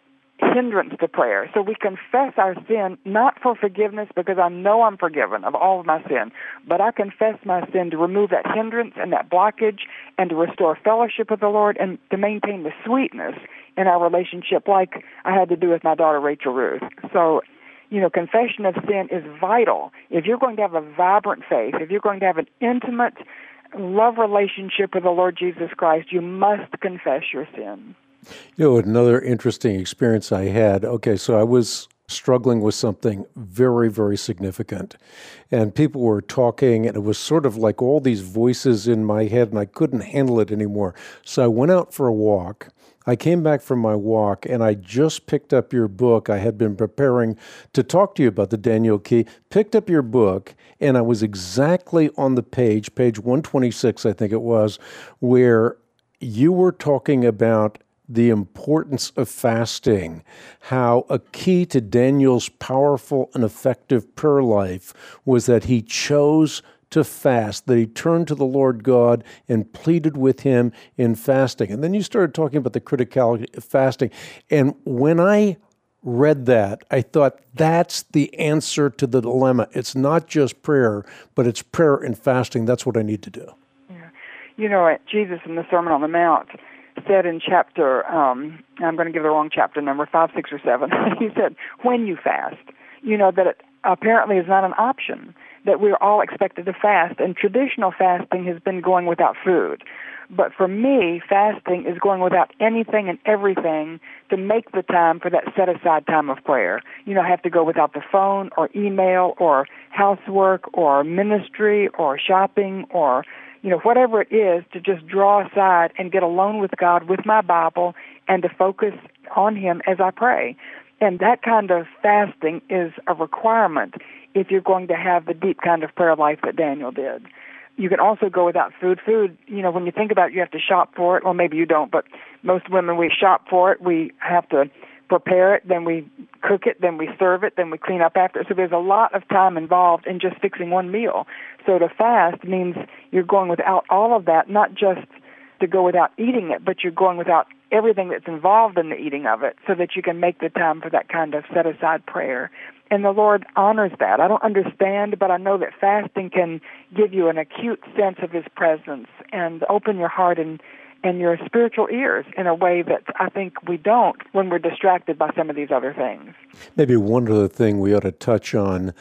hindrance to prayer. So we confess our sin, not for forgiveness, because I know I'm forgiven of all of my sin, but I confess my sin to remove that hindrance and that blockage and to restore fellowship with the Lord and to maintain the sweetness in our relationship like I had to do with my daughter Rachel Ruth. So, you know, confession of sin is vital. If you're going to have a vibrant faith, if you're going to have an intimate love relationship with the Lord Jesus Christ, you must confess your sin. You know, another interesting experience I had, okay, so I was struggling with something very, very significant, and people were talking, and it was sort of like all these voices in my head, and I couldn't handle it anymore. So I went out for a walk. I came back from my walk, and I just picked up your book. I had been preparing to talk to you about the Daniel Key, picked up your book, and I was exactly on the page, page one twenty-six, I think it was, where you were talking about the importance of fasting, how a key to Daniel's powerful and effective prayer life was that he chose to fast, that he turned to the Lord God and pleaded with him in fasting. And then you started talking about the criticality of fasting. And when I read that, I thought that's the answer to the dilemma. It's not just prayer, but it's prayer and fasting. That's what I need to do. Yeah. You know, Jesus in the Sermon on the Mount said in chapter, um, I'm going to give the wrong chapter number, five, six, or seven, he said, when you fast, you know, that it apparently is not an option, that we're all expected to fast. And traditional fasting has been going without food. But for me, fasting is going without anything and everything to make the time for that set-aside time of prayer. You know, I have to go without the phone or email or housework or ministry or shopping or you know, whatever it is, to just draw aside and get alone with God with my Bible and to focus on Him as I pray. And that kind of fasting is a requirement if you're going to have the deep kind of prayer life that Daniel did. You can also go without food. Food, you know, when you think about it, you have to shop for it. Well, maybe you don't, but most women, we shop for it. We have to prepare it, then we cook it, then we serve it, then we clean up after it. So there's a lot of time involved in just fixing one meal. So to fast means you're going without all of that, not just to go without eating it, but you're going without everything that's involved in the eating of it so that you can make the time for that kind of set-aside prayer. And the Lord honors that. I don't understand, but I know that fasting can give you an acute sense of His presence and open your heart and and your spiritual ears in a way that I think we don't when we're distracted by some of these other things. Maybe one other thing we ought to touch on,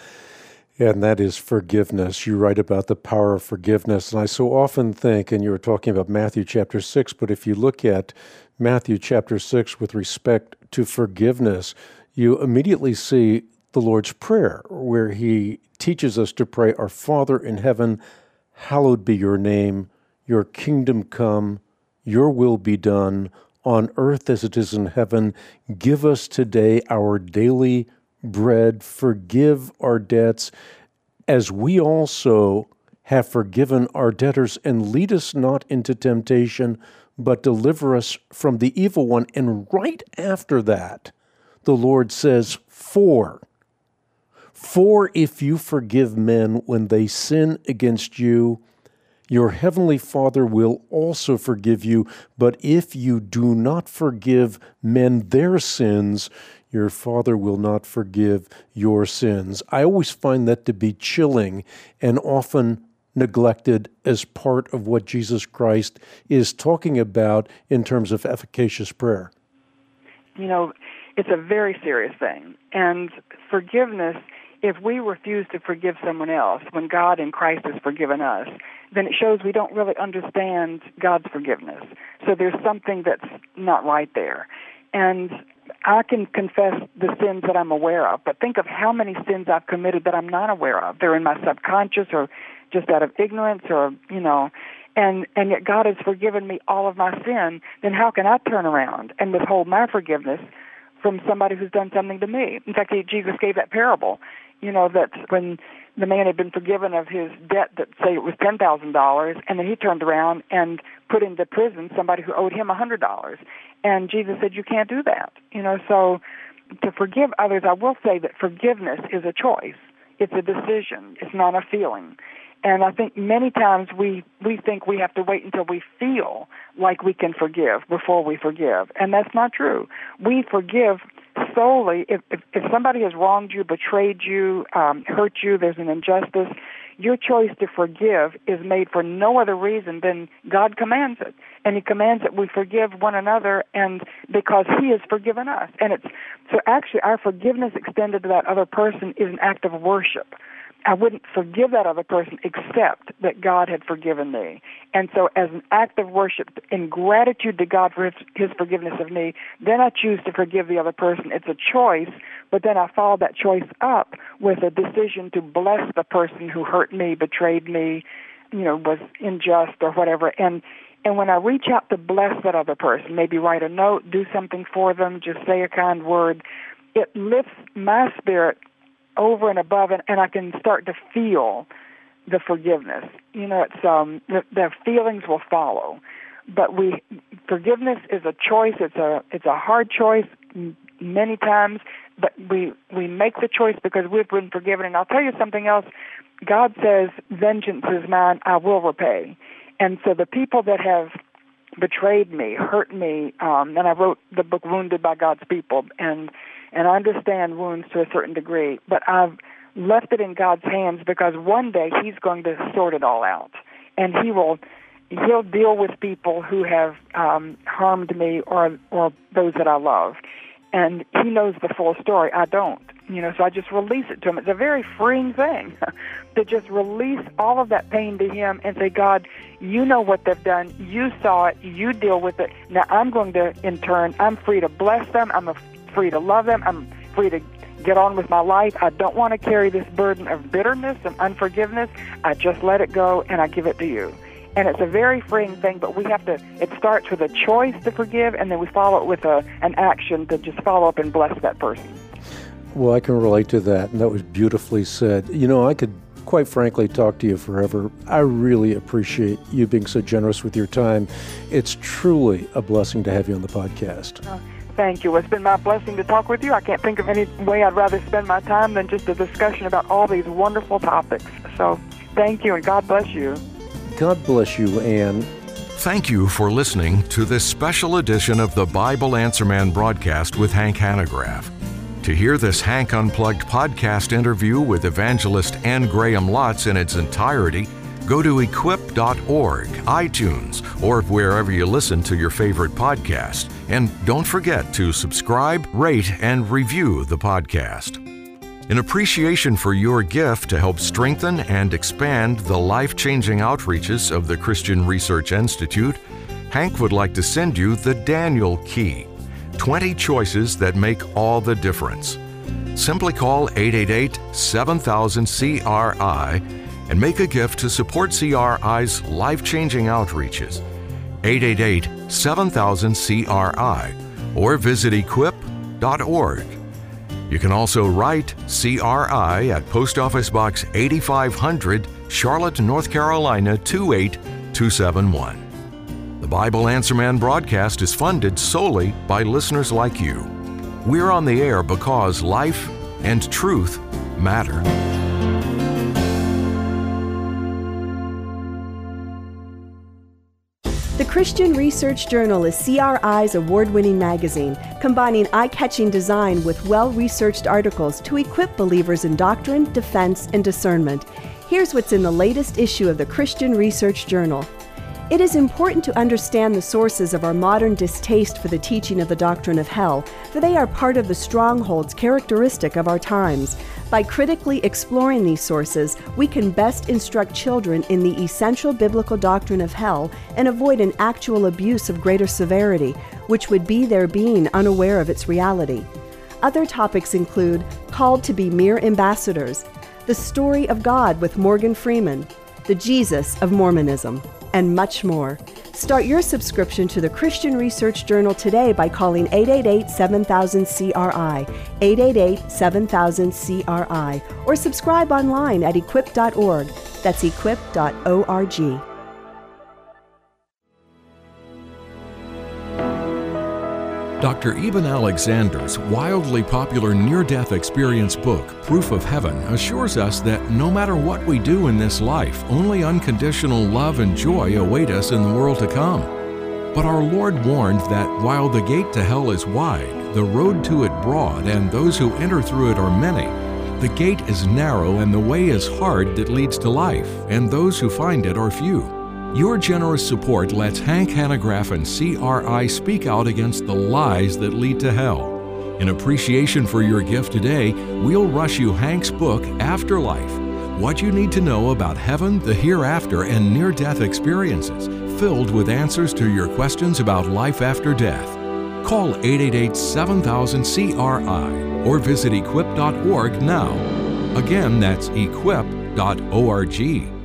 and that is forgiveness. You write about the power of forgiveness, and I so often think, and you were talking about Matthew chapter six, but if you look at Matthew chapter six with respect to forgiveness, you immediately see the Lord's Prayer, where He teaches us to pray, "Our Father in heaven, hallowed be your name, your kingdom come, your will be done on earth as it is in heaven. Give us today our daily bread. Forgive our debts as we also have forgiven our debtors. And lead us not into temptation, but deliver us from the evil one." And right after that, the Lord says, For, for if you forgive men when they sin against you, your heavenly Father will also forgive you. But if you do not forgive men their sins, your Father will not forgive your sins. I always find that to be chilling and often neglected as part of what Jesus Christ is talking about in terms of efficacious prayer. You know, it's a very serious thing. And forgiveness, if we refuse to forgive someone else when God in Christ has forgiven us, then it shows we don't really understand God's forgiveness. So there's something that's not right there. And I can confess the sins that I'm aware of, but think of how many sins I've committed that I'm not aware of. They're in my subconscious or just out of ignorance or, you know, and, and yet God has forgiven me all of my sin. Then how can I turn around and withhold my forgiveness from somebody who's done something to me? In fact, he, Jesus gave that parable, you know, that when the man had been forgiven of his debt that, say, it was ten thousand dollars, and then he turned around and put into prison somebody who owed him one hundred dollars. And Jesus said, you can't do that. You know, so to forgive others, I will say that forgiveness is a choice. It's a decision. It's not a feeling. And I think many times we, we think we have to wait until we feel like we can forgive before we forgive. And that's not true. We forgive solely if, if, if somebody has wronged you, betrayed you, um, hurt you, there's an injustice, your choice to forgive is made for no other reason than God commands it. And He commands that we forgive one another, and because He has forgiven us. And it's so actually our forgiveness extended to that other person is an act of worship. I wouldn't forgive that other person except that God had forgiven me. And so as an act of worship, in gratitude to God for his, his forgiveness of me, then I choose to forgive the other person. It's a choice, but then I follow that choice up with a decision to bless the person who hurt me, betrayed me, you know, was unjust or whatever. And and when I reach out to bless that other person, maybe write a note, do something for them, just say a kind word, it lifts my spirit over and above, and, and I can start to feel the forgiveness. You know, it's um, the, the feelings will follow. But we forgiveness is a choice. It's a it's a hard choice many times, but we we make the choice because we've been forgiven. And I'll tell you something else. God says, "Vengeance is mine; I will repay." And so the people that have betrayed me, hurt me, um, and I wrote the book "Wounded by God's People," and and I understand wounds to a certain degree, but I've left it in God's hands because one day He's going to sort it all out, and He will, He'll deal with people who have um, harmed me or or those that I love, and He knows the full story. I don't, you know. So I just release it to Him. It's a very freeing thing to just release all of that pain to Him and say, God, You know what they've done. You saw it. You deal with it. Now I'm going to, in turn, I'm free to bless them. I'm a free to love them. I'm free to get on with my life. I don't want to carry this burden of bitterness and unforgiveness. I just let it go and I give it to You. And it's a very freeing thing, but we have to, it starts with a choice to forgive, and then we follow it with a, an action to just follow up and bless that person. Well, I can relate to that, and that was beautifully said. You know, I could quite frankly talk to you forever. I really appreciate you being so generous with your time. It's truly a blessing to have you on the podcast. Uh, Thank you. It's been my blessing to talk with you. I can't think of any way I'd rather spend my time than just a discussion about all these wonderful topics. So thank you, and God bless you. God bless you, Ann. Thank you for listening to this special edition of the Bible Answer Man broadcast with Hank Hanegraaff. To hear this Hank Unplugged podcast interview with evangelist Ann Graham Lotz in its entirety, go to equip dot org, iTunes, or wherever you listen to your favorite podcast. And don't forget to subscribe, rate, and review the podcast. In appreciation for your gift to help strengthen and expand the life-changing outreaches of the Christian Research Institute, Hank would like to send you the Daniel Key, twenty choices that make all the difference. Simply call eight eight eight, seven thousand, C R I and make a gift to support C R I's life-changing outreaches. eight eight eight, seven thousand, C R I or visit equip dot org. You can also write C R I at Post Office Box eighty-five hundred, Charlotte, North Carolina two eight two seven one. The Bible Answer Man broadcast is funded solely by listeners like you. We're on the air because life and truth matter. The Christian Research Journal is C R I's award-winning magazine, combining eye-catching design with well-researched articles to equip believers in doctrine, defense, and discernment. Here's what's in the latest issue of the Christian Research Journal. It is important to understand the sources of our modern distaste for the teaching of the doctrine of hell, for they are part of the strongholds characteristic of our times. By critically exploring these sources, we can best instruct children in the essential biblical doctrine of hell and avoid an actual abuse of greater severity, which would be their being unaware of its reality. Other topics include Called to be Mere Ambassadors, The Story of God with Morgan Freeman, The Jesus of Mormonism, and much more. Start your subscription to the Christian Research Journal today by calling eight eight eight, seven thousand, C R I, eight eight eight, seven thousand, C R I, or subscribe online at equip dot org. That's equip dot org. Doctor Eben Alexander's wildly popular near-death experience book, Proof of Heaven, assures us that no matter what we do in this life, only unconditional love and joy await us in the world to come. But our Lord warned that while the gate to hell is wide, the road to it broad, and those who enter through it are many, the gate is narrow and the way is hard that leads to life, and those who find it are few. Your generous support lets Hank Hanegraaff and C R I speak out against the lies that lead to hell. In appreciation for your gift today, we'll rush you Hank's book, Afterlife: What You Need to Know About Heaven, the Hereafter, and Near-Death Experiences, filled with answers to your questions about life after death. Call eight eight eight, seven thousand, C R I or visit equip dot org now. Again, that's equip dot org.